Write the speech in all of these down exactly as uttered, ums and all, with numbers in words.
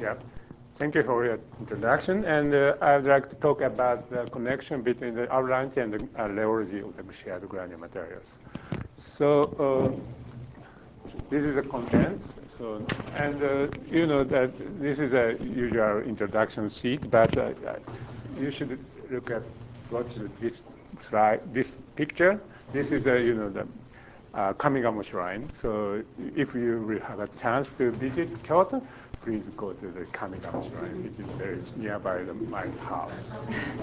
Yeah. Thank you for your introduction. And uh, I would like to talk about the connection between the avalanche and the uh, rheology of the shared granular materials. So uh, this is the contents. So, and uh, you know that this is a usual introduction sheet, but uh, you should look at watch this slide, this picture. This is a you know the uh, Kamigamo Shrine. So if you will have a chance to visit Kyoto, please go to the Kamigamo Shrine, which is very nearby the, my house.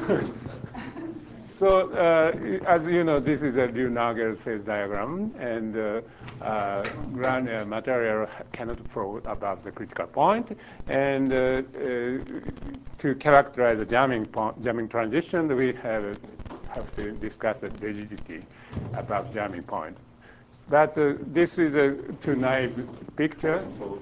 So uh, as you know, this is a Lioux-Nagel phase diagram, and uh, uh, granular material cannot flow above the critical point. And uh, uh, to characterize the jamming, point, jamming transition, we have, have to discuss the rigidity above jamming point. But uh, this is a too naive picture. So,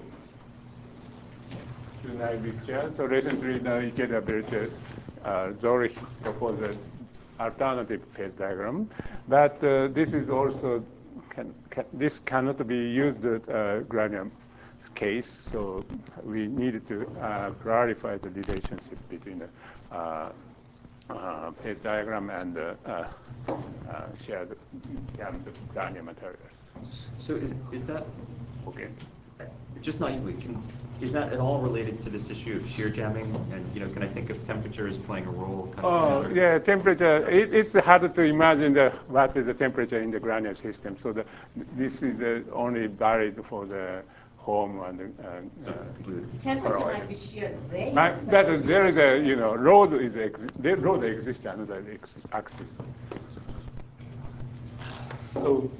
too naive picture. So recently, the Ikeda Birch, uh, Zurich proposed an alternative phase diagram. But uh, this is also, can, can, this cannot be used at uh, granular case. So we needed to uh, clarify the relationship between the uh, uh, phase diagram and uh, uh, uh, shared granular materials. So is, is that, okay? Just naively, can, is that at all related to this issue of shear jamming? And you know, can I think of temperature as playing a role? Kind of oh, yeah, temperature. It, it's hard to imagine the, what is the temperature in the granular system. So the, this is uh, only valid for the home and uh, uh, temperature might be shear range. But, but there is a, you know, load is ex the load exists another ex axis. So,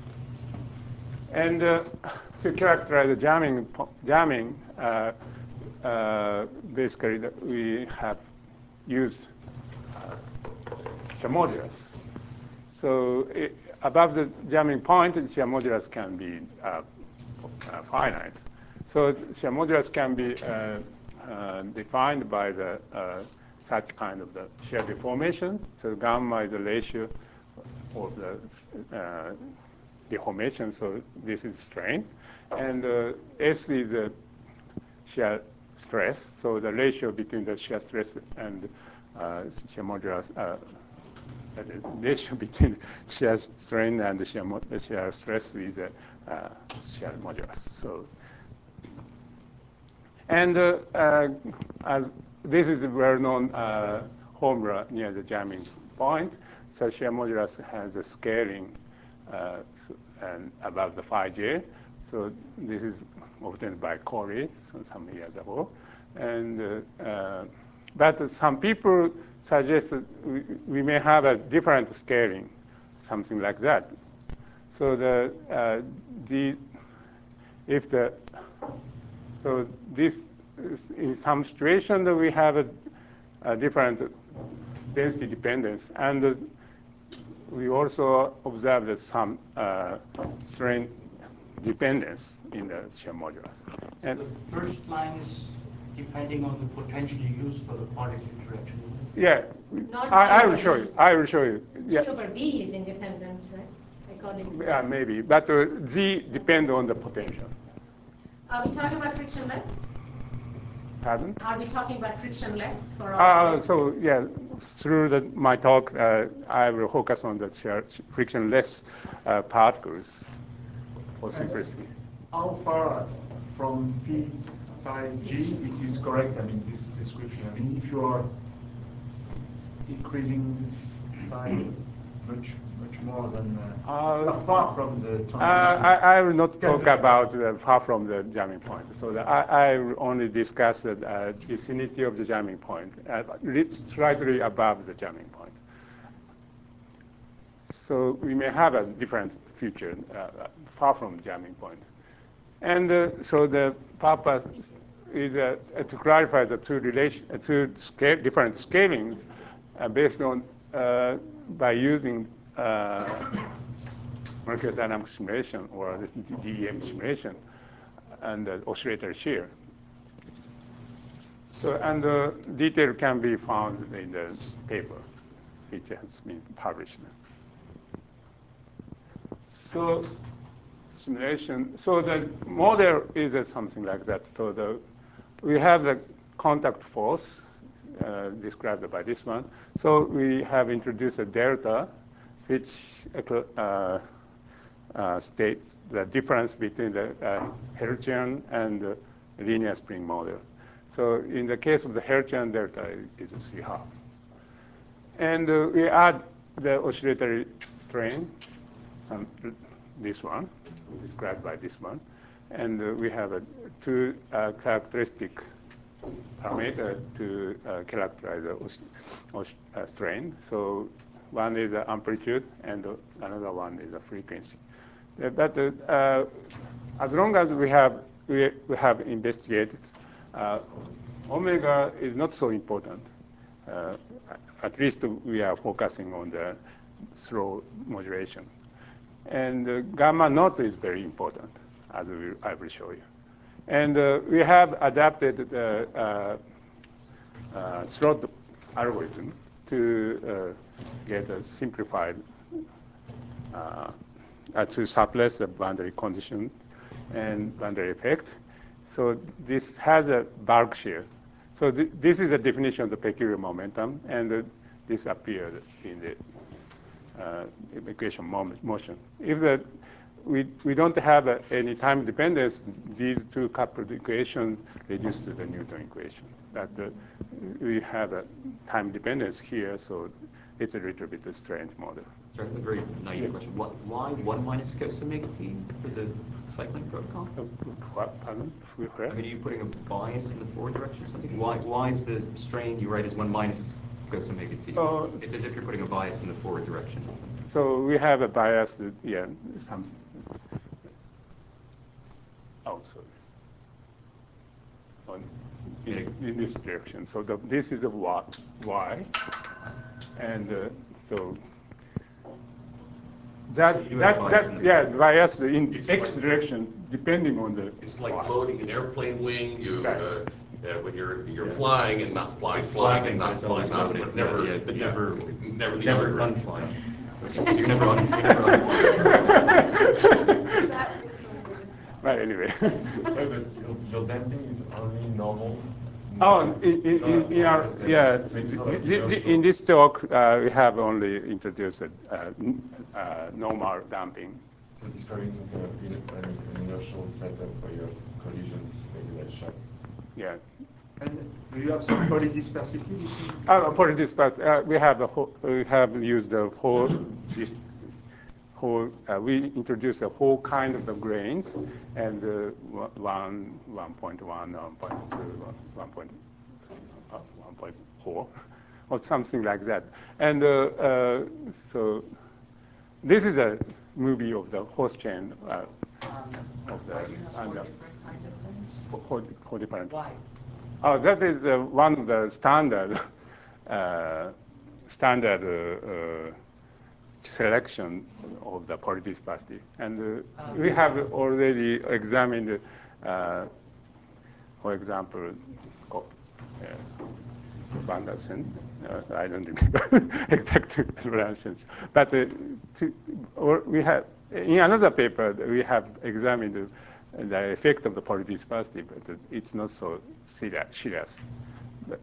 and uh, to characterize the jamming, jamming, uh, uh, basically we have used uh, shear modulus. So it, above the jamming point, the shear modulus can be uh, uh, finite. So shear modulus can be uh, uh, defined by the uh, such kind of the shear deformation. So gamma is the ratio of the uh, deformation. So this is strain, and uh, S is the shear stress. So the ratio between the shear stress and uh, shear modulus. Uh, the ratio between shear strain and the shear, shear stress is a uh, shear modulus. So, and uh, uh, as this is a well-known uh, formula near the jamming point, so shear modulus has a scaling uh, and above the phi j. So this is obtained by Corey some years ago, and uh, uh, but some people suggest that we, we may have a different scaling, something like that. So the uh, the if the so this in some situation that we have a, a different density dependence, and uh, we also observe that some uh, strain dependence in the shear modulus. And the first line is depending on the potential used for the particle interaction. Yeah, I, I will show you. I will show you. G yeah. over B is independent, right? According to yeah, maybe, but uh, Z depends on the potential. Are we talking about frictionless? Pardon? Are we talking about frictionless for all uh, of this? So yeah, through the, my talk, uh, I will focus on the frictionless uh, particles for simplicity. How far from phi phi g it is correct? I mean, this description. I mean, if you are increasing phi much much more than uh, uh, far from the transition. Uh, I, I will not talk about uh, far from the jamming point. So the, I, I will only discuss the uh, vicinity of the jamming point, uh, slightly above the jamming point. So we may have a different feature uh, far from the jamming point. And uh, so the purpose is uh, to clarify the two, relation, uh, two scale, different scalings uh, based on uh, by using uh, molecular dynamic simulation or this D E M simulation and uh, oscillator shear. So, and the detail can be found in the paper, which has been published. So, simulation. So the model is uh, something like that. So the we have the contact force uh, described by this one. So we have introduced a delta, which uh, uh, states the difference between the uh, Hertzian and the linear spring model. So in the case of the Hertzian, delta is three half. And uh, we add the oscillatory strain, some, this one, described by this one. And uh, we have a two uh, characteristic parameter to uh, characterize the os os uh, strain. So one is the amplitude, and uh, another one is the frequency. Uh, but uh, as long as we have we, we have investigated, uh, omega is not so important. Uh, at least we are focusing on the slow modulation. And uh, gamma naught is very important, as we, I will show you. And uh, we have adapted the uh, uh, slot algorithm to uh, get a simplified, uh, uh, to suppress the boundary condition and boundary effect. So this has a bulk shear. So th this is a definition of the peculiar momentum, and uh, this appeared in the uh, equation motion. If the, we, we don't have uh, any time dependence, these two coupled equations reduce to the Newton equation. But uh, we have a time dependence here, so it's a little bit a strange model. Sorry, a very naive Yes. question. What, why one minus cos omega t for the cycling protocol? Uh, what, pardon? I mean, are you putting a bias in the forward direction or something? Why, why is the strain you write as one minus cos omega t? Oh, It's as if you're putting a bias in the forward direction. So we have a bias, that, yeah, some. Oh, sorry. On, in, in this direction. So the, this is a y, y, and uh, so that You have that bias in that the- yeah bias in It's x like- direction depending on the. It's like y. loading an airplane wing, you, Right. uh, uh, when you're, you're Yeah. flying and not flying, It's flying flapping, and but not it's flying, always not, loaded. but never, Yeah, yeah, but yeah, never- never the Never other gun direction. flying. So you're never on, you're never on. Right. Anyway. Sorry, but your, your damping is only normal? Oh, in, in, in, in our, yeah, So it's sort of th- th- inertial. in this talk, uh, we have only introduced uh, n- uh, normal damping. So describing some kind of in, an, an inertial setup for your collisions, maybe that shocks. Yeah. And do you have some polydispersivity between? Uh, for this part, uh, we have a whole, we have used the whole, this whole, uh, we introduced a whole kind of the grains, and uh, one, one point one, one point two, one point, uh, one point four, or something like that. And uh, uh, so this is a movie of the horse chain uh, of the, Why do you have and four the different kind of things? whole, whole different. Why? Oh, that is uh, one of the standard uh, standard uh, uh, selection of the polydispersity. And uh, Um, we have already examined, uh, for example, oh, uh, Van der Sen. Uh, I don't remember exact relations. But uh, to, or we have, in another paper, we have examined the, the effect of the polydispersity, but it's not so serious. But,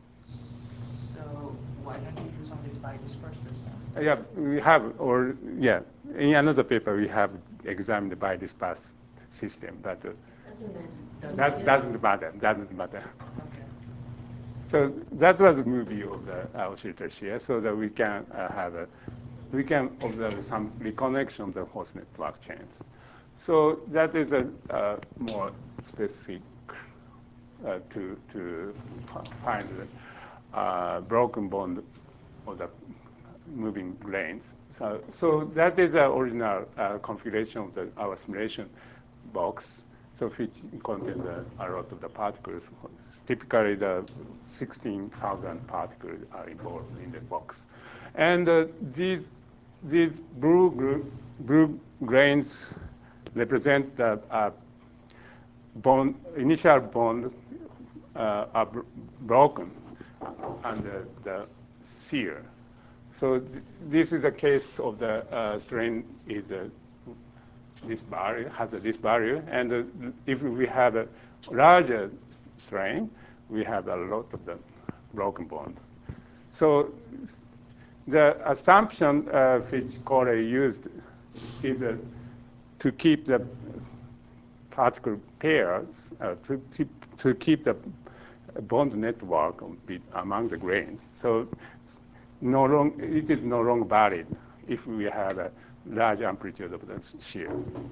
So why don't you use only bi-dispersed system? yeah, we have, or yeah, in another paper we have examined the bi-dispersed system, but uh, Doesn't matter. that Just- doesn't matter. Doesn't matter. Okay. So that was a movie of the oscillators here, so that we can uh, have a, we can observe some reconnection of the host network chains. So that is a uh, more specific uh, to to find the uh, broken bond of the moving grains. So so that is the original uh, configuration of the our simulation box. So which contains a, a lot of the particles. Typically, the sixteen thousand particles are involved in the box. And uh, these, these blue, gr- blue grains represent the uh, bond, initial bond uh, are br- broken under the shear. So th- this is a case of the uh, strain is uh, this barrier, has a, this barrier, and uh, if we have a larger strain, we have a lot of the broken bond. So the assumption uh, which Corey used is uh, to keep the particle pairs, uh, to, to, to keep the bond network among the grains. So no long, it is no longer valid if we have a large amplitude of the shear.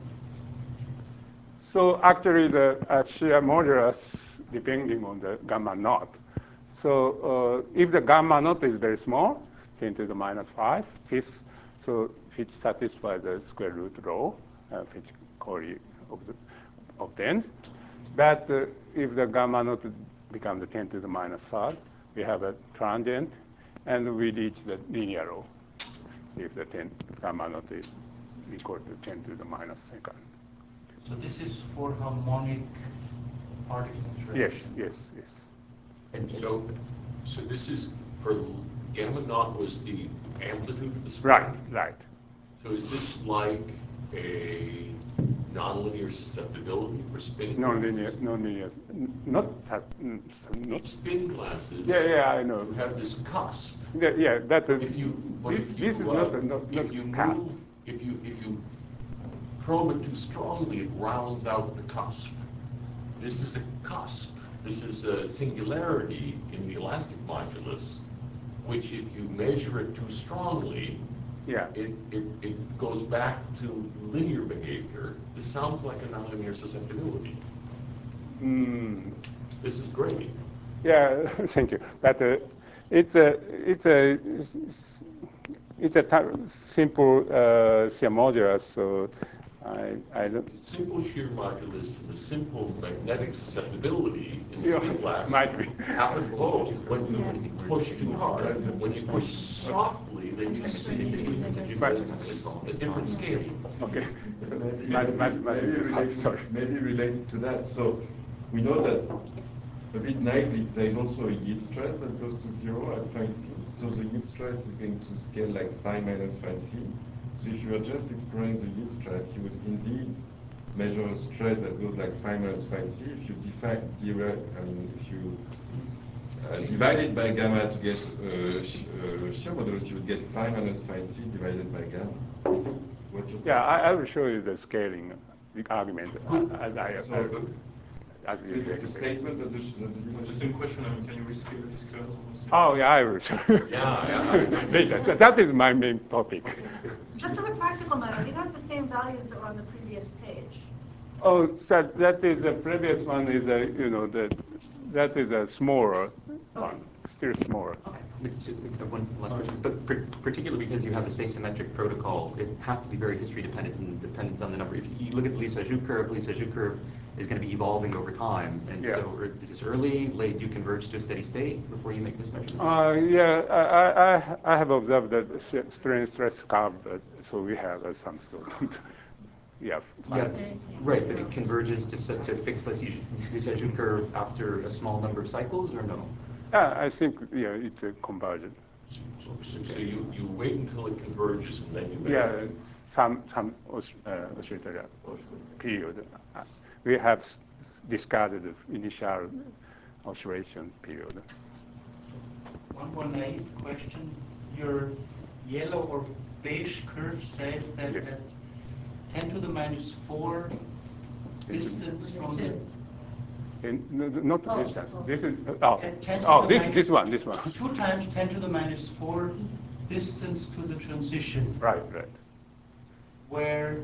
So actually the uh, shear modulus depending on the gamma naught. So uh, if the gamma naught is very small, ten to the minus five, this, so which satisfies the square root law, uh, which Corey obtained. But uh, if the gamma naught becomes the ten to the minus third, we have a transient, and we reach the linear law if the ten gamma naught is equal to ten to the minus second. So this is for harmonic particle interaction? Yes, yes, yes. And so, so this is, for gamma naught was the amplitude of the spring? Right, right. So is this like a nonlinear susceptibility for spin Non-linear, glasses? non-linear, not, not. Spin glasses. Yeah, yeah, I know. You have this cusp. Yeah, yeah, that's a, If you, but this, if you, this is uh, not, a- not, if not you cast. move, if you, if you probe it too strongly, it rounds out the cusp. This is a cusp. This is a singularity in the elastic modulus, which if you measure it too strongly, Yeah. it, it, it goes back to linear behavior. This sounds like a nonlinear susceptibility. Mm. This is great. Yeah, thank you. But uh, it's a it's a it's a t- simple uh, shear modulus, so I I don't. Simple shear modulus and the simple magnetic susceptibility in the Yeah, spin glass might be. happen both when you push too hard. When you push softly, then you see But- a different scaling. Okay. So Maybe, much maybe, much much. maybe, Sorry. related, maybe related to that. So we know that a bit naively, there is also a yield stress that goes to zero at phi c. So the yield stress is going to scale like phi minus phi c. So if you were just exploring the yield stress, you would indeed measure a stress that goes like phi minus phi c. If you define, I mean, if you uh, divide it by gamma to get uh, sh uh, shear modulus, you would get phi minus phi c divided by gamma. Is it what you're saying? Yeah, I, I will show you the scaling the argument uh, as I So, as you is it a expect. statement that the, sh- that the It's the same question, I mean, can you rescale this curve? Oh yeah, I will show you. Yeah, yeah. Later. That- That is my main topic. Just as a practical matter, these aren't the same values that were on the previous page. Oh, so that is the previous one is a, you know, the, that is a smaller one, still smaller. But so, uh, One last question, but par- particularly because you have this asymmetric protocol, it has to be very history dependent and depends on the number. If you look at the Lissajous curve, Lissajous curve is going to be evolving over time. And Yes. so er, is this early, late, do you converge to a steady state before you make this measurement? Uh, yeah, I, I, I have observed the sh- strain stress curve, but, so we have uh, some sort of, yeah. Yeah, right, but it converges to, s- to fix Lissajous Lissajous curve after a small number of cycles, or no? Yeah, I think, yeah, it's a convergent. So, so you, you wait until it converges and then you Yeah, measure. some, some os- uh, oscillator period. Uh, We have s- discarded the initial oscillation period. One more naive question. Your yellow or beige curve says that Yes. at ten to the minus four distance from the, And no, no, not Oh, distance. oh. This is, oh, at ten to oh, the this, minus- this one, this one. two times ten to the minus four distance to the transition, Right, right. where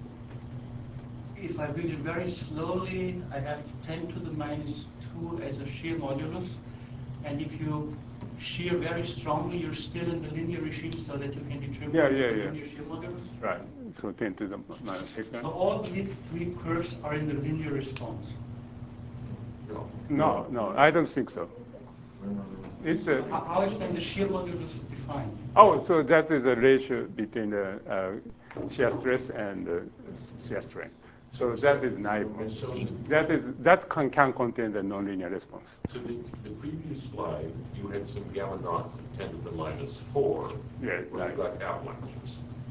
if I read it very slowly, I have ten to the minus two as a shear modulus. And if you shear very strongly, you're still in the linear regime so that you can determine Yeah, the yeah, yeah. linear shear modulus. Right. So ten to the minus second. So all three, three curves are in the linear response. No. No, no, I don't think so. It's So a, how how is then the shear modulus defined? oh, so that is a ratio between the uh, shear stress and the shear strain. So that is naive. So, That is that can, can contain the nonlinear response. so the, the previous slide, you had some gamma naughts of ten to the minus four, Yeah, where right. you got avalanches.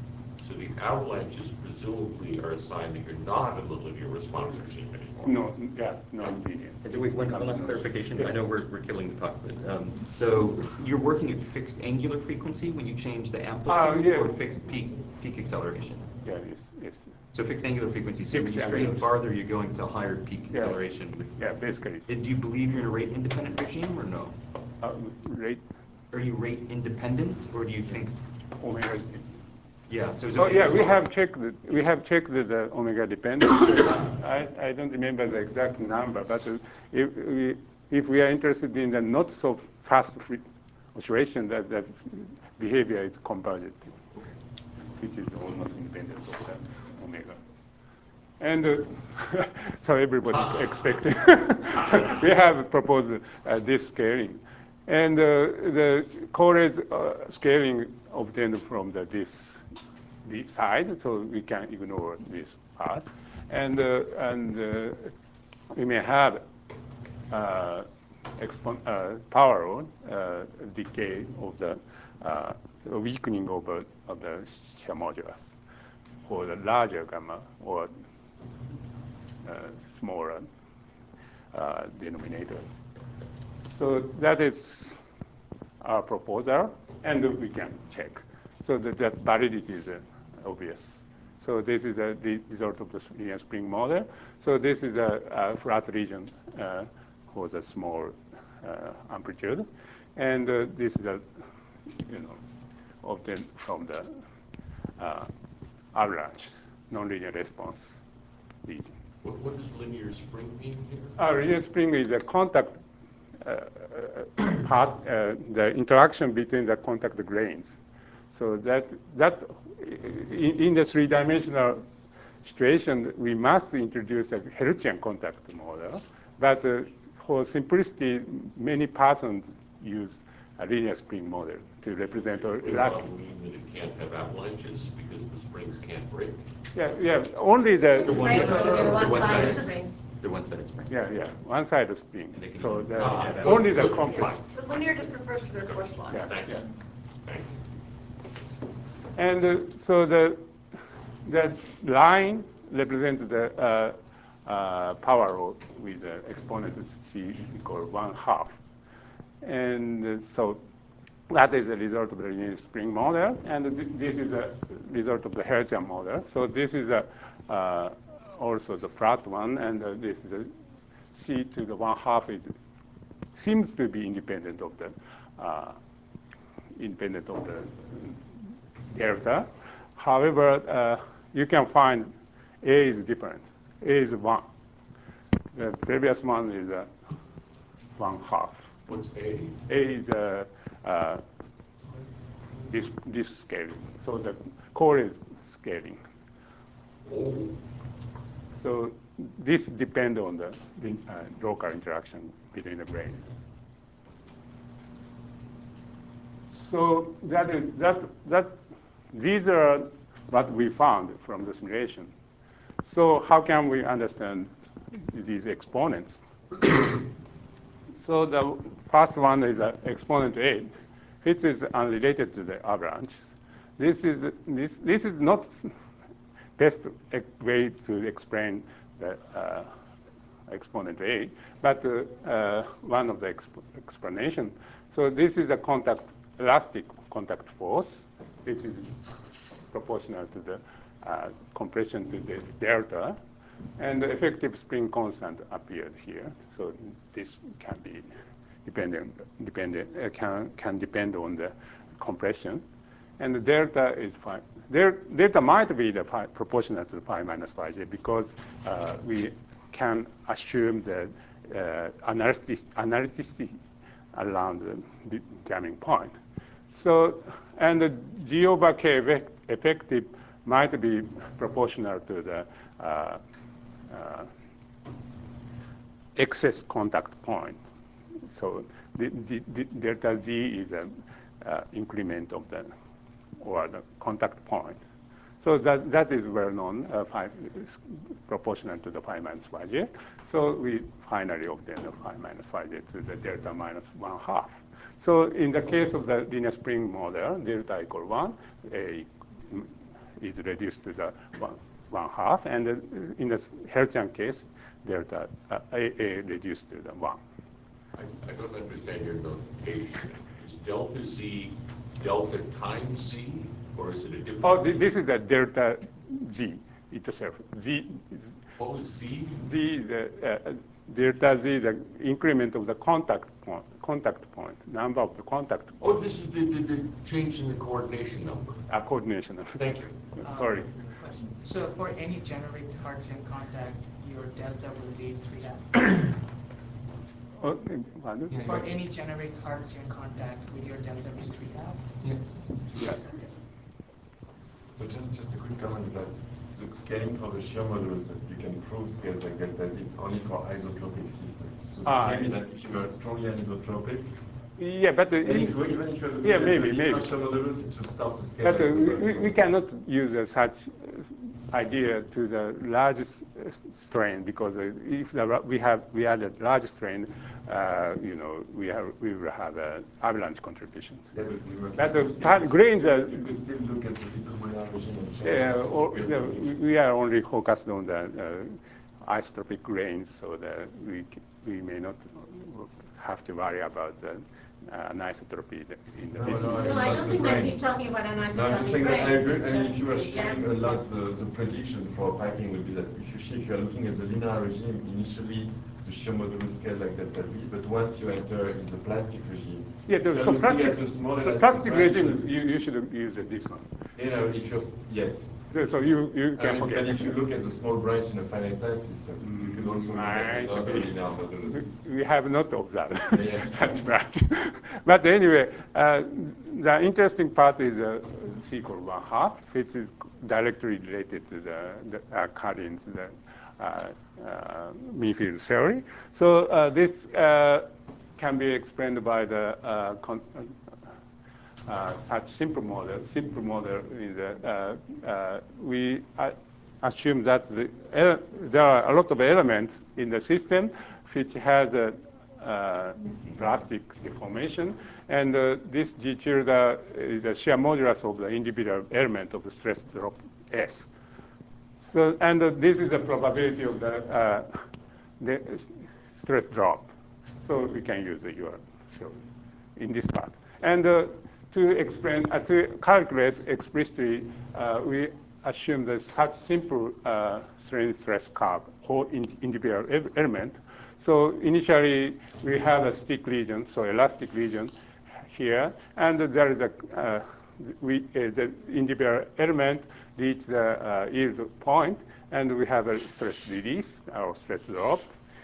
So the avalanches presumably are a sign that you're not in the linear response regime anymore. No, yeah, non-linear. And do we, one, one last clarification, I know we're, we're killing the talk, but, um, so you're working at fixed angular frequency when you change the amplitude, Uh, yeah. or fixed peak, peak acceleration? Yeah, yes, yes. So fixed angular frequency, so when Fixed you strain angular. farther, you're going to higher peak Yeah. acceleration with. Yeah, basically. And do you believe you're in a rate independent regime, or no? Uh, rate Are you rate independent, or do you think, omega. yeah, so is it? Oh yeah, we have checked. The, we have checked the, the omega dependence. I, I don't remember the exact number, but uh, if we if we are interested in the not so fast free oscillation, that that behavior is convergent, which is almost independent of the omega. And uh, so everybody expecting. We have proposed uh, this scaling, and uh, the correlate uh, scaling obtained from the this. The side, so we can ignore this part, and uh, and uh, we may have uh, expon uh, power uh, decay of the uh, weakening of, uh, of the shear modulus for the larger gamma or uh, smaller uh, denominator. So that is our proposal, and we can check. So that, that validity is uh, obvious. So this is a the result of the linear spring model. So this is a, a flat region uh, for the small uh, amplitude, and uh, this is a you know obtained from the uh, avalanche nonlinear response region. What, what does linear spring mean here? Uh, linear spring is a contact uh, part, uh, the interaction between the contact grains. So that that in, in the three-dimensional situation, we must introduce a Hertzian contact model. But uh, for simplicity, many persons use a linear spring model to represent or Does elastic. that mean that it can't have avalanches because the springs can't break? Yeah, yeah. Only the The one Right, side- so they're the one one-sided side- springs. The one-sided spring. yeah, yeah, one-sided spring. And they can So even- the, Ah, yeah, good, only the good, complex. fine. The linear just refers to their force law. Yeah, Thank yeah. you. Thank you. And uh, so the the line represents the uh, uh, power law with the exponent c equal one half, and uh, so that is a result of the linear spring model, and th this is a result of the Hertzian model. So this is a uh, also the flat one, and uh, this is a c to the one half is seems to be independent of the uh, independent of the delta. However, uh, you can find A is different. A is one. The previous one is uh, one half. What's A? A is uh, uh, this, this scaling. So the core is scaling. Oh, So this depends on the uh, local interaction between the brains. So that is that that these are what we found from the simulation. So how can we understand these exponents? So the first one is uh, exponent eight, which is unrelated to the avalanche. This is this this is not best way to explain the uh, exponent eight, but uh, uh, one of the exp explanation. So this is a contact elastic contact force, which is proportional to the uh, compression to the delta, and the effective spring constant appeared here. So this can be dependent, dependent uh, can can depend on the compression, and the delta is phi. There, delta might be the phi, proportional to the phi minus phi j because uh, we can assume the uh, analytic, analyticity around the jamming point. So, and the G over K effect, effective might be proportional to the uh, uh, excess contact point. So the, the, the delta Z is an uh, increment of the, or the contact point. So that, that is well known, uh, phi, proportional to the phi minus phi j. So we finally obtain the phi minus phi j to the delta minus one half. So in the case of the linear spring model, delta equal one, A is reduced to the one, one half, and uh, in the Hertzian case, delta uh, A, A reduced to the one. I, I don't understand your notation. Is delta Z delta times Z, or is it a different? Oh, th this is the delta Z itself. Z. What was Z? Z is the uh, delta Z is the increment of the contact point. Contact point, number of the contact Oh, points. this is the, the, the change in the coordination number. Uh, coordination. Thank you. Sorry. Question. So for any generic Hertzian contact, your delta will be three half. Oh, pardon? Yeah, For yeah. any generic Hertzian contact, will your delta be three half? Yeah. Yeah. So just, just a quick comment that the scaling for the shear modulus that you can prove scales like delta Z, it's only for isotropic systems. So the Ah, claim is that if you are strongly anisotropic, Yeah, but uh, even if, if, even if you're looking yeah, at maybe, the maybe. shear modulus, it should start to scale But like uh, the we, bulk we- we modulus. cannot use uh, such uh, idea to the largest uh, strain because uh, if the, ra- we have we add a large strain, uh, you know, we have we will have uh, avalanche contributions. Yeah, but we were- But the you could pa- still- grains are You could still look at the little molar regime and show yeah, that or, it's you know, really- we- we are only focused on the uh, isotropic grains, so that we c- we may not have to worry about the uh, anisotropy in the No, this. no, I No, mean, I that's don't the think that brain. he's talking about an No, I'm just isotropic saying that I brain. agree, It's and just if you are the sharing jam- a lot, the, the prediction for piping would be that if you shift, if you are looking at the linear regime, initially the shear modulus scale like delta Z, but once you enter in the plastic regime, Yeah, if the, you're so looking plastic, at the small the elastic plastic regime, branches, you, you should use this one. you know, if you're, yes. So you, you I can mean, forget. but if you look at the small branch in a finite size system, you could also look at Might another be. linear modulus. We have not observed. Yeah. That's right. But anyway, uh, the interesting part is uh, C equal one half, which is directly related to the, the uh, current, the uh, uh, mean field theory. So uh, this uh, can be explained by the uh, con uh, such simple model. Simple model is uh, uh, we uh, assume that the, ele- there are a lot of elements in the system which has a uh, plastic deformation, and uh, this G tilde is the shear modulus of the individual element of the stress drop S. So, and uh, this is the probability of the, uh, the stress drop. So we can use the your theory in this part. And uh, to explain, uh, to calculate explicitly, uh, we assume that such simple uh, strain stress curve for in individual e- element. So initially, we have a stick region, so elastic region here, and there is a uh, we uh, the individual element reach the uh, yield point, and we have a stress release or stress drop,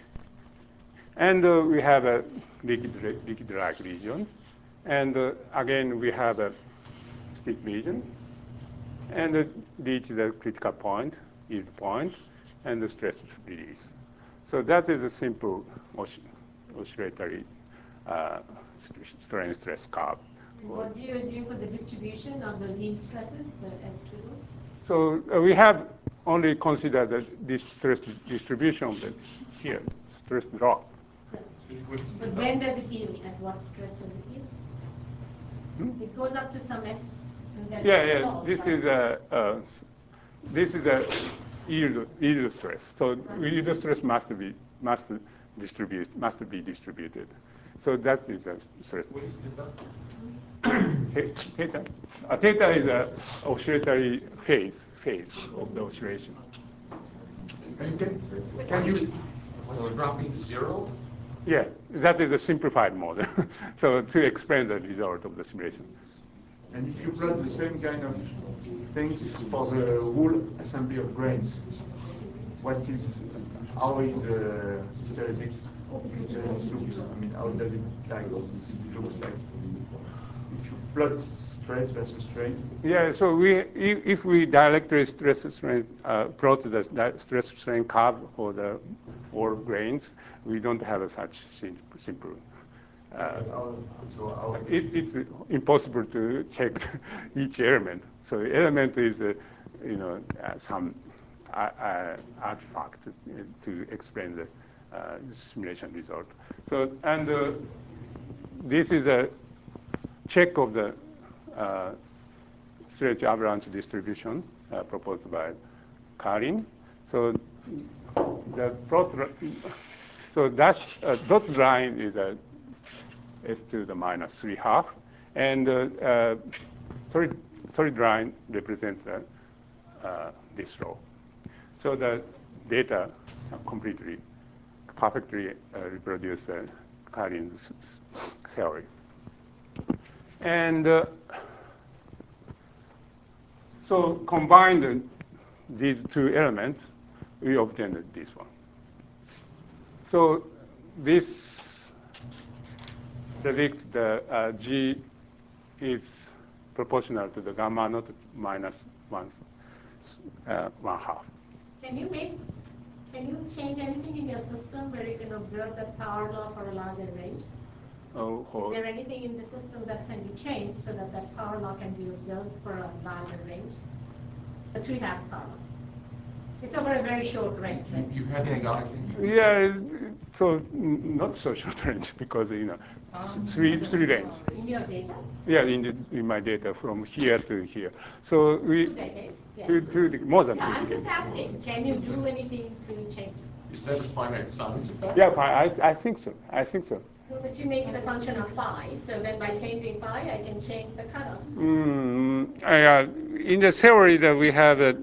and uh, we have a liquid liquid-like region, and uh, again we have a stick region, and uh, reach the critical point, yield point, and the stress release. So that is a simple os- oscillatory uh, st- strain stress curve. And what do you assume for the distribution of those yield stresses, the S tables? So uh, we have only considered the this stress distribution of the here, stress drop. But when does it yield? At what stress does it yield? Hmm? It goes up to some S and then Yeah, it yeah. falls, This right? is a uh, this is a yield yield stress. So yield stress must be must distribute must be distributed. So that is a stress. What is the Th- Theta. Uh, theta is a oscillatory phase phase of the oscillation. And can, Can can you- you, was it dropping to zero? Yeah, that is a simplified model. So to explain the result of the simulation. And if you plot the same kind of things for the whole assembly of grains, what is, how is uh, hysteresis, hysteresis looks? I mean, how does it like, it looks like? If you plot stress versus strain, Yeah, so we, if, if we directly stress strain, uh, plot the di- stress strain curve for the all grains, we don't have a such sim- simple. Uh, how, so how, it, it's impossible to check each element. So the element is, uh, you know, uh, some uh, uh, artifact to, to explain the uh, simulation result. So, and uh, this is a check of the uh, stretch avalanche distribution. uh, proposed by Karin. So the plot, so dash uh, dotted line is a s to the minus three half, and uh, uh, solid, solid line represents uh, uh, this row. So the data completely, perfectly uh, reproduce uh, Karin's theory. And uh, so combined these two elements, we obtained this one. So this predicts the uh, G is proportional to the gamma naught minus one, uh, one half. Can you make, can you change anything in your system where you can observe that power law for a larger range? Oh, Is there anything in the system that can be changed so that that power law can be observed for a larger range? The three halves power law. It's over a very short range, right? You had a guy. Yeah, so not so short range because you know Um, three three range. In your data? Yeah, in the, in my data from here to here. So we Two decades. Yeah. two, two, more than Yeah, two I'm decades. just asking, can you do anything to change it? Is that a finite size effect? Yeah, I I think so. I think so. But you make it a function of phi, so then by changing phi, I can change the cutoff. Mm, uh, in the theory that we have a,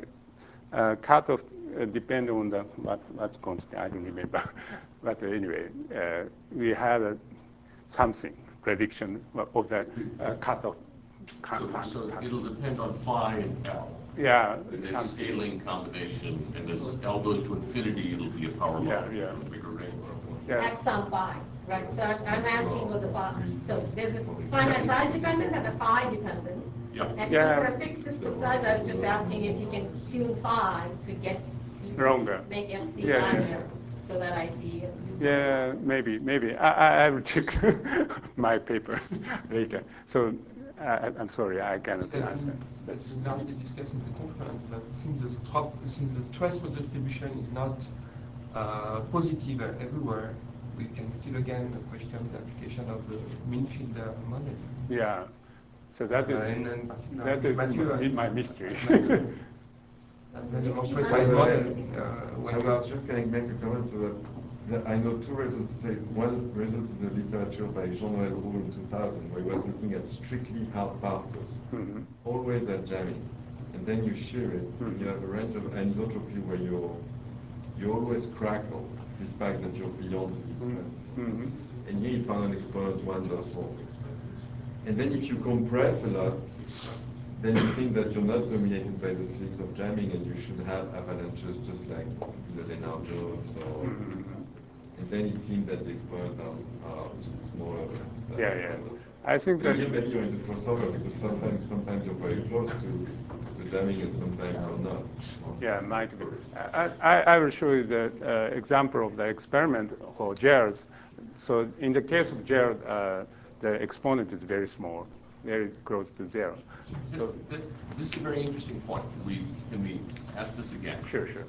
a, a cutoff uh, depend on the what what's constant. I don't remember, but anyway, uh, we have a, something prediction of the uh, cutoff. So, so it'll depend on phi and L. Yeah, And then something. scaling combination, and as L goes to infinity, it'll be a power law Yeah, yeah. to a bigger range. Yeah. That's some phi, right? So I'm I'm asking what the phi, so there's a finite size dependent and a phi dependence. Yeah. And Yeah. for a fixed system size, I was just asking if you can tune phi to get C Longer. make F C Yeah, yeah. larger, so that I see. it. Yeah, maybe, maybe. I, I, I will check my paper later. So I, I'm sorry, I cannot It has answer. been, it's been largely discussed in the conference that since the, strop, since the stress redistribution is not uh, positive everywhere, we can still again question the application of the mean field uh, model. Yeah. So that is, uh, and, and that is Mathieu, in my mystery. That's been demonstrated By as the model. way, Uh, when I you have was just going to make a comment so that, that I know two results. Say one result is the literature by Jean-Noël Roux in two thousand, where he was looking at strictly hard particles, Mm-hmm. always at jamming, and then you shear it, mm-hmm. and you have a range of anisotropy where you you always crackle, despite that you're beyond the stress. Mm-hmm. And here he found an exponent one dot four. And then if you compress a lot, then you think that you're not dominated by the physics of jamming, and you should have avalanches just like the Lennard-Jones, or Mm-hmm. and then it seems that the exponents are, are smaller than that. Yeah, yeah. I think So that here maybe you're into crossover because sometimes sometimes you're very close to, to jamming and sometimes you're not. yeah, might be. I, I, I will show you the uh, example of the experiment for gels. So in the case of gel, uh, the exponent is very small, very close to zero. So This, this is a very interesting point. Can we, can we ask this again? sure, sure.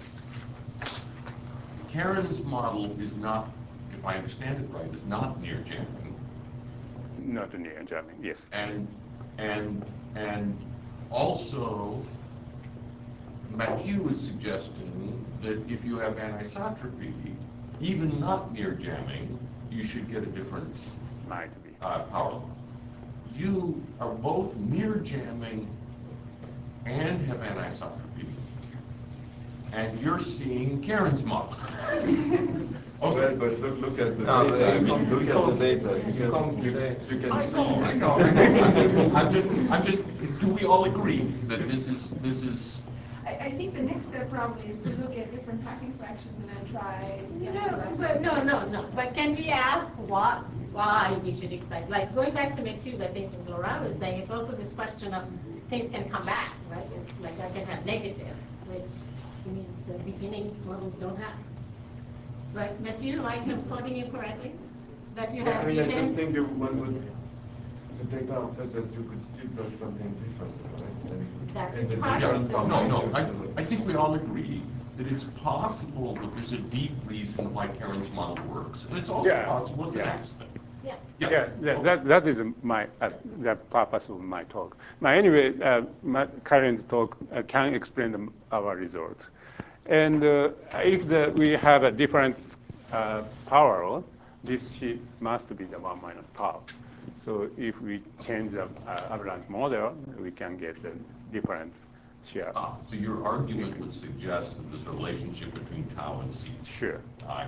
Karen's model is not, if I understand it right, is not near jamming. Not near jamming, yes. And and and also Mathieu is suggesting that if you have anisotropy, even not near jamming, you should get a different Might be. uh, power law. You are both near jamming and have anisotropy, and you're seeing Karen's model. Okay. Well, but look, look at the No, data. I mean, look you at the data. You you can, can't you, say. you can I see. know, I know. I'm just, I'm just, I'm just, do we all agree that this is, this is, I, I think the next step probably is to look at different packing fractions and then try. No, but no, no, no. But can we ask what, why we should expect? Like going back to Mathieu's, I think as Laurent was saying, it's also this question of things can come back, right? It's like I can have negative, which I mean the beginning models don't have. Right, Mathieu, am I quoting you correctly? That you Yeah, have I mean, I just events. think that one would, the data are such that you could still put something different, right? And, That and is the part yeah, of difference the are no, no, magnitudes. I, I think we all agree that it's possible that there's a deep reason why Karen's model works, and it's also Yeah, possible it's an yeah. accident. Yeah. Yeah, yeah, yeah, that, that is my, uh, the purpose of my talk. But anyway, uh, my current talk uh, can explain the, our results. And uh, if the, we have a different uh, power, this sheet must be the one minus tau. So if we change the uh, avalanche model, we can get the different share. Ah, so your argument would suggest that there's a relationship between tau and C. Sure. I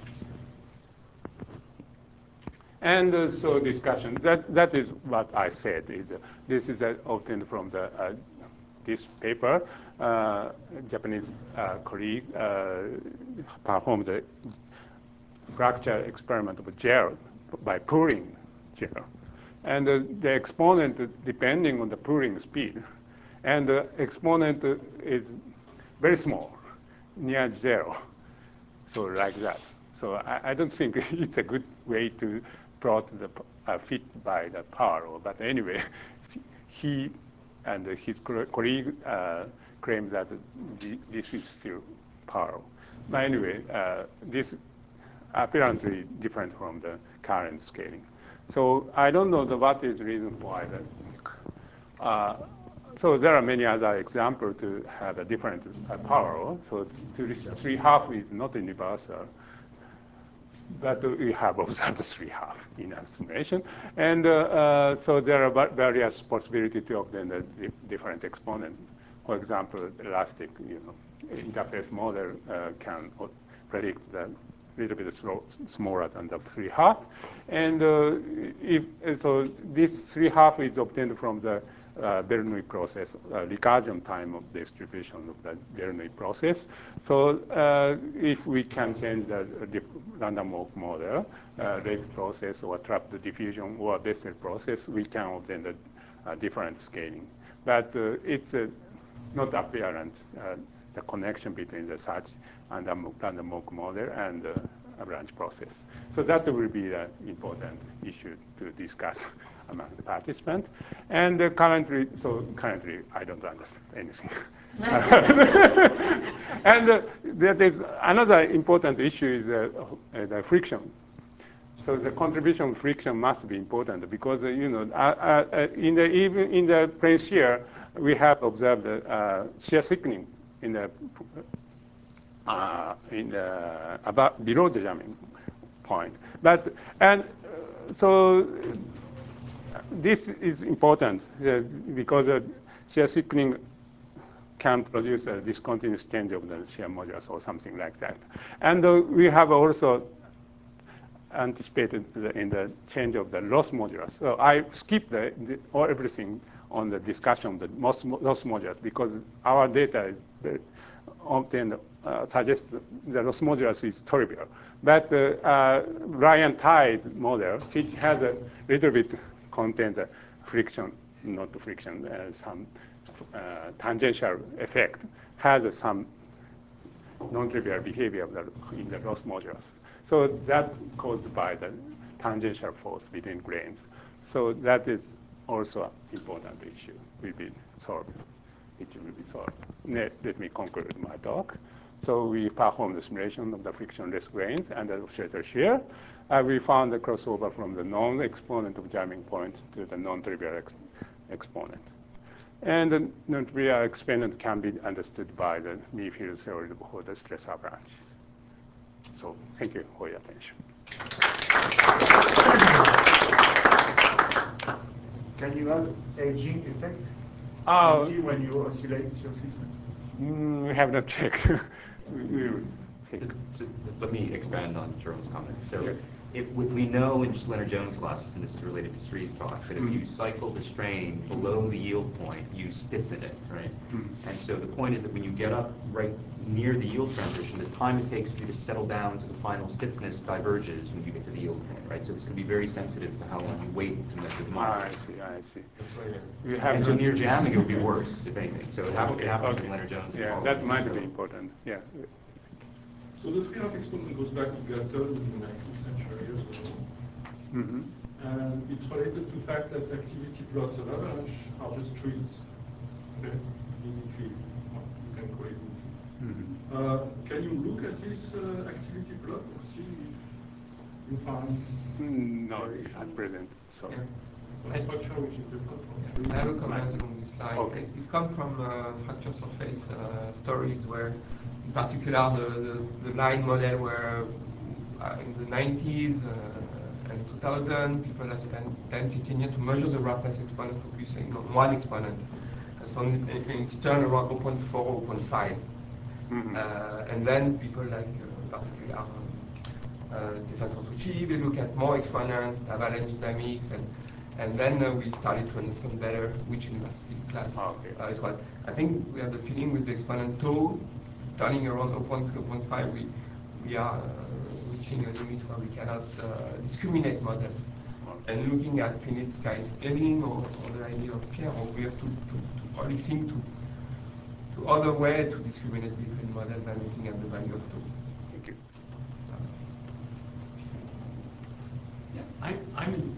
And uh, so discussion, that, that is what I said. Is, uh, this is uh, obtained from the, uh, this paper. Uh, Japanese uh, colleague uh, performed a fracture experiment of gel by pouring gel. And uh, the exponent, uh, depending on the pouring speed, and the exponent uh, is very small, near zero. So like that. So I, I don't think it's a good way to plot the uh, fit by the power. But anyway, he and his colleague uh, claim that the, this is still power. But anyway, uh, this apparently different from the current scaling. So I don't know the, what is the reason why that. Uh, so there are many other examples to have a different uh, power. So three half is not universal, but we have observed three half in our simulation. And uh, uh, so there are various possibilities to obtain the different exponent. For example, elastic, you know, interface model uh, can predict the little bit slow, smaller than the three half. And uh, if, so this three half is obtained from the uh, Bernoulli process, uh, recursion time of distribution of the Bernoulli process. So uh, if we can change the uh, random walk model, uh, rate process or trapped diffusion or Bessel process, we can obtain the uh, different scaling. But uh, it's uh, not apparent, uh, the connection between the such and the random walk model and the avalanche process. So that will be the important issue to discuss among the participants. And uh, currently, so currently I don't understand anything. And uh, there is another important issue is uh, uh, the friction. So the contribution of friction must be important because uh, you know uh, uh, in the even in the plane shear we have observed uh, shear thickening in the uh, in the about below the jamming point. But and uh, so this is important uh, because uh, shear thickening can produce a discontinuous change of the shear modulus or something like that. And uh, we have also anticipated the, in the change of the loss modulus. So I skipped the, the, or everything on the discussion of the loss, loss modulus because our data is very often uh, suggests the loss modulus is trivial. But uh, uh, Brian Tide's model, which has a little bit contains a friction, not friction, uh, some uh, tangential effect, has uh, some non-trivial behavior of the, in the loss modulus. So that caused by the tangential force between grains. So that is also an important issue will be solved. It will be solved. Let, let me conclude my talk. So we performed the simulation of the frictionless grains and the oscillator shear. Uh, we found the crossover from the non-exponent of jamming point to the non-trivial ex exponent. And the non-trivial exponent can be understood by the Mie field theory for the stress avalanches. So thank you for your attention. Can you have aging effect Uh, when you oscillate your system? Mm, we have not checked. we, we will check. So, so let me expand on Jerome's comment. So Yes. if we, we know in Leonard-Jones classes, and this is related to Sri's talk, that if Mm. you cycle the strain below the yield point, you stiffen it, right? Mm. And so the point is that when you get up right near the yield transition, the time it takes for you to settle down to the final stiffness diverges when you get to the yield point, right? So it's going to be very sensitive to how long you wait to measure the Ah, I modulus. see, I see. We have And so not near checked. jamming, it would be worse, if anything. So it, happens, Okay, it happens okay. in Leonard-Jones. and Yeah, Collins, that might so. be important. Yeah. So the three-half exponent goes back to Galton in the nineteenth century as well. Mm-hmm. And it's related to the fact that activity plots of avalanche are just trees. Okay? In field. You can call it in field. Mm-hmm. Uh, can you look at this uh, activity plot and see if You find Mm, No, variation? at present, so. Yeah. What structure which is different from trees? I have a comment on this slide. Okay. It, it comes from uh, fracture surface uh, stories where, in particular, the, the, the line model where uh, in the nineties uh, and two thousand, people have spent ten, fifteen years to measure the roughness exponent focusing on one exponent. And found it- it's turned around zero point four, zero point five. Mhm. Uh, and then people like, uh, in particular, um, uh, Stefan Santucci, they look at more exponents, avalanche dynamics, and and then uh, we started to understand better which university class Okay. uh, it was. I think we have the feeling with the exponent tau, turning around zero point two, zero point five, we, we are uh, reaching a limit where we cannot uh, discriminate models. Okay. And looking at finite sky scaling or, or the idea of Pierre, or we have to, to, to probably think to, to other way to discriminate between models than looking at the value of tau. Thank you. I, I'm,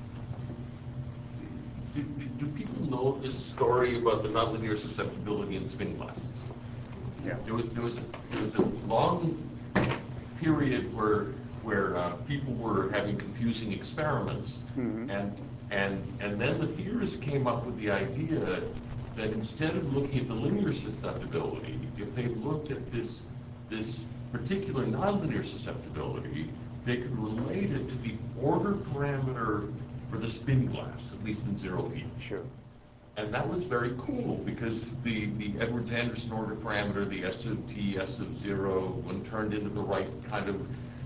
do, do people know this story about the nonlinear susceptibility in spin glasses? Yeah. There was, there was, a, there was a long period where, where uh, people were having confusing experiments, Mhm. and, and, and then the theorists came up with the idea that instead of looking at the linear susceptibility, if they looked at this, this particular nonlinear susceptibility, they could relate it to the order parameter for the spin glass, at least in zero field. Sure. And that was very cool because the, the Edwards-Anderson order parameter, the S of t, S of zero, when turned into the right kind of,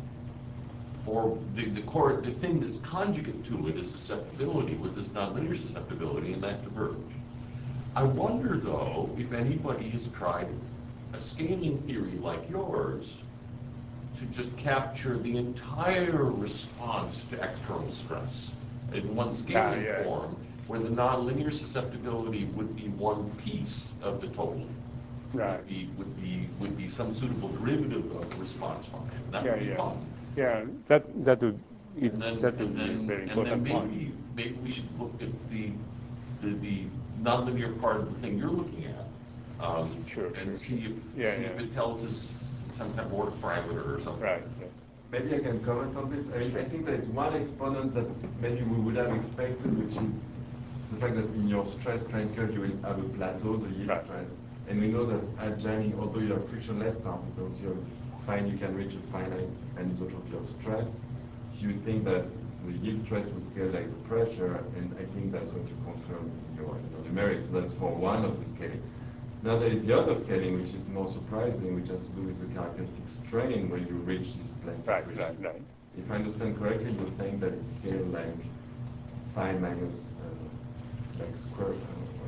or the, the core, the thing that's conjugate to it is susceptibility with this nonlinear susceptibility, and that diverged. I wonder though, if anybody has tried a scaling theory like yours to just capture the entire response to external stress in one scaling yeah. form, where the nonlinear susceptibility would be one piece of the total. Right. Would be, would be, would be some suitable derivative of response function. That Yeah, would be yeah. fun. Yeah, that, that would, it, And then, that would and be a then, very and important then point. maybe, maybe we should look at the, the, the nonlinear part of the thing you're looking at. Um, Sure, and sure, see sure. if, Yeah, see yeah. if it tells us some kind of order parameter or something. Right, right. Maybe I can comment on this. I, mean, I think there is one exponent that maybe we would have expected, which is the fact that in your stress strain curve you will have a plateau, the yield Right. stress. And we know that at jamming, although you have frictionless particles, you have fine, you can reach a finite anisotropy of stress. So you think that the yield stress would scale like the pressure, and I think that's what you confirm in your, in your numerics. So that's for one of the scaling. Now there is the other scaling, which is more surprising, which has to do with the characteristic strain where you reach this plastic Right, region. right, right. If I understand correctly, you're saying that it's scaled like phi minus uh, like square. Uh,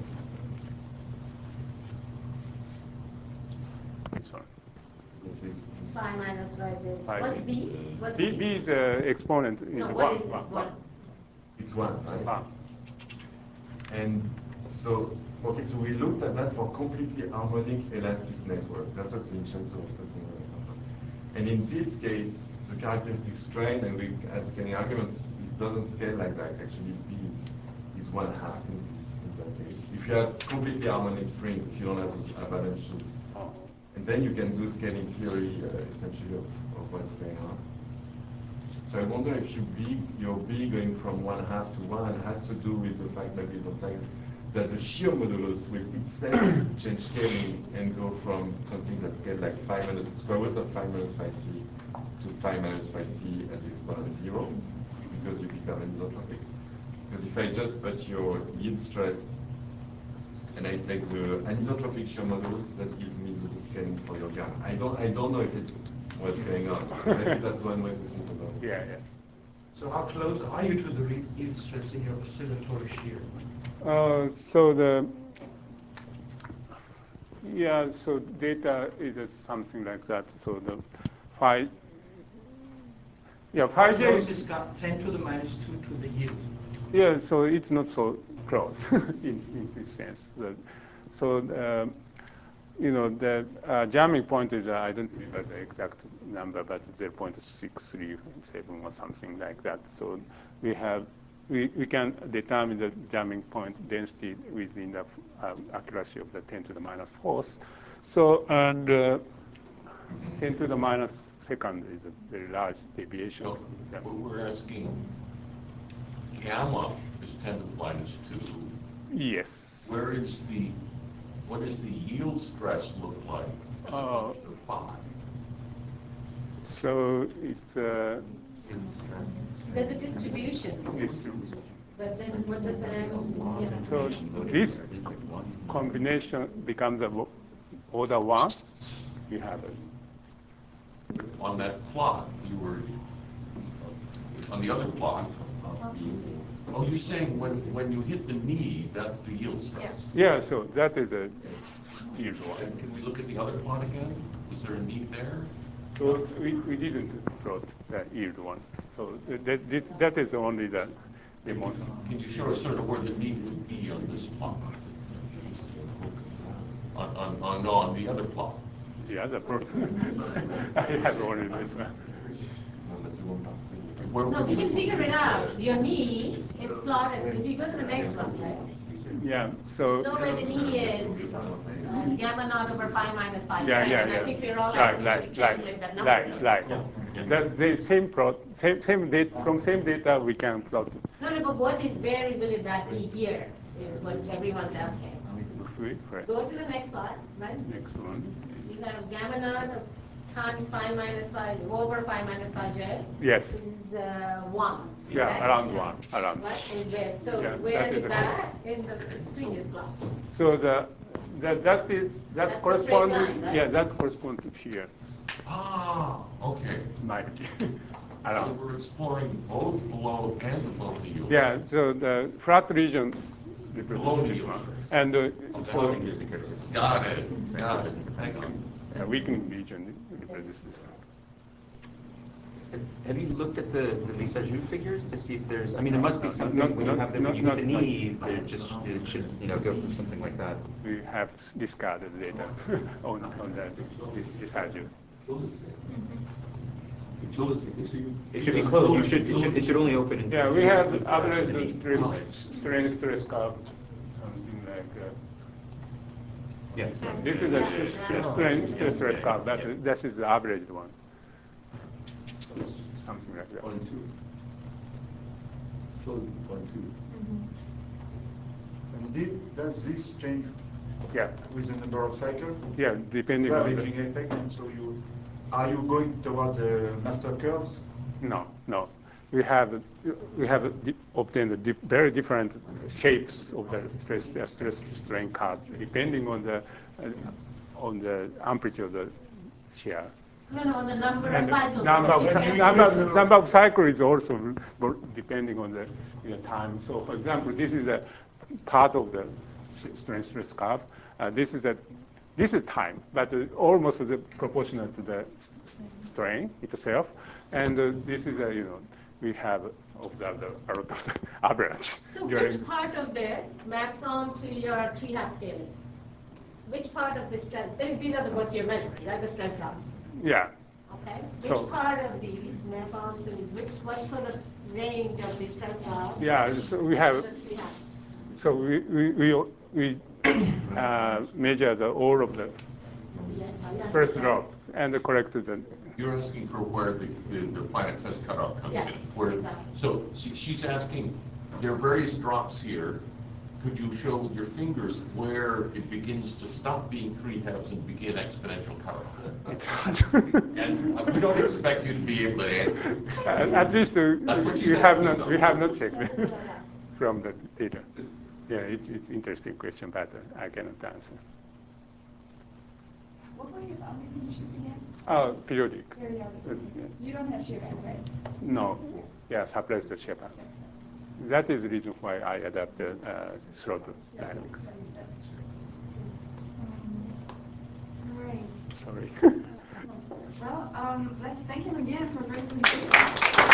This one. this is this. Phi minus Y Z. Phi What's B. B? What's B, B is uh, exponent is No, one. what is it? one, One. one. It's one, right? Ah, And so, okay, so we looked at that for completely harmonic elastic network. That's what Vincenzo was talking about. And in this case, the characteristic strain, and we had scaling arguments, it doesn't scale like that. Actually, B is, is one half in this in that case. If you have completely harmonic strings, if you don't have those avalanches, oh. and then you can do scaling theory uh, essentially of, of what's going on. So I wonder if you B, your B going from one half to one has to do with the fact that the fact that the shear modulus will itself change scaling and go from something that's scaled like phi minus the square root of phi minus phi c to phi minus phi c as the exponent zero, because you become anisotropic. Because if I just put your yield stress and I take the anisotropic shear modulus, that gives me the scaling for your gamma. I don't I don't know if it's what's going on. Maybe that's one way to think about it. Yeah, yeah. So how close are you to the re- yield stress in your oscillatory shear? Uh, so the yeah, so data is uh, something like that. So the phi, yeah, phi How j. close is got ten to the minus two to the yield? Yeah, so it's not so close in in this sense. The, so uh, you know the uh, jamming point is uh, I don't remember the exact number, but zero point six three seven or something like that. So we have. We, we can determine the jamming point density within the um, accuracy of the ten to the minus fourth. So, and uh, ten to the minus second is a very large deviation. So, but we're asking, gamma is ten to the minus two. Yes. Where is the, what does the yield stress look like as a Uh, function of phi? So it's uh, There's a distribution, distribution. but then what does that, you know? So this combination becomes a wo- order one. You have it. On that plot, you were, on the other plot, oh, you're saying when, when you hit the knee, that's the yield stress? Yeah, so that is a yield one. And can we look at the other plot again? Was there a knee there? So we, we didn't plot the yield one. So that, that, that is only the demonstration. Can you show us sort of where the knee would be on this plot? On, on, on, no, on the other plot. The other person, I have only this one. Where No, would we can you- figure it out. Your knee is plotted, if you go to the next one, right? Yeah, so. Know where the knee is, uh, gamma naught over phi minus phi. Yeah, right? yeah, And yeah. I think we're all Right, asking you right, to right, translate that number. right, right. That the same plot, same same data from same data we can plot. No, no, but what is variable in that be here, is what everyone's asking. Correct. Go to the next slide, right? Next one. You have gamma naught of times phi minus phi, over phi minus phi j. Yes. Is uh, one. Yeah, right? around one, around. Right, is there. So Yeah, where that is is the that in the previous plot? So the that that is that That's the corresponds. straight line, right? Yeah, that corresponds to here. Ah, okay. Might be. So Around. we're exploring both below and above the yield. Yeah. So the flat region Below represents the this yield one, stress. and uh, so Got it, got it. Thank you. a weakening region represents this one. Have you looked at the, the Lissajous figures to see if there's, I mean, there must be something, Not- when you not- have the, when not- you hit not the knee, they're just, it should, you know, go for something like that. We have discarded data on on the this, this Lissajous. It should be closed, you should, it should, it should only open in. Yeah, we have the knee. average stress, strain stress curve, something like. Uh, Yeah. This is a sh- strain stress stress curve. That is, this is the average one. Something like that. Point two. Shows point two. And thi- does this change Yeah, with the number of cycles? yeah, depending You have on aging the. effect, and so you, are you going toward the master curves? No, no. We have we have di- obtained a di- very different shapes of the stress stress strain curve depending on the uh, on the amplitude of the shear. No, no, on the number of And the cycles. number of, that we cy- can- number, number of cycle is also bo- depending on the, you know, time. So, for example, this is a part of the strain stress curve. Uh, this is a this is time, but uh, almost the proportional to the s- s- strain itself. And uh, this is a, you know, we have observed a lot of the average. So during- which part of this maps on to your three half scaling? Which part of the stress, these, these are the what you're measuring, right, the stress graphs? Yeah. Okay, which So- part of these map on to, which, what sort of range of the stress graphs? Yeah, so we have, The three halves? so we, we, we, we uh, measure the, all of the Yes, I stress understand. drops and correct the. You're asking for where the, the, the finite size cutoff comes in. Yes, Where, exactly. so she, she's asking, there are various drops here. Could you show with your fingers where it begins to stop being three halves and begin exponential cutoff? It's hard. And uh, we don't expect you to be able to answer. At at least uh, That's what she's we have asking, not, though. we have not checked from the data. Yeah, it's, it's interesting question, but uh, I cannot answer. What were your boundary conditions again? Oh, periodic. Periodic. Uh, You don't have shear bands, right? No, yeah, suppress the shape. That is the reason why I adapted uh, throttle dynamics. All right. Sorry. Well, um, let's thank him again for a great presentation.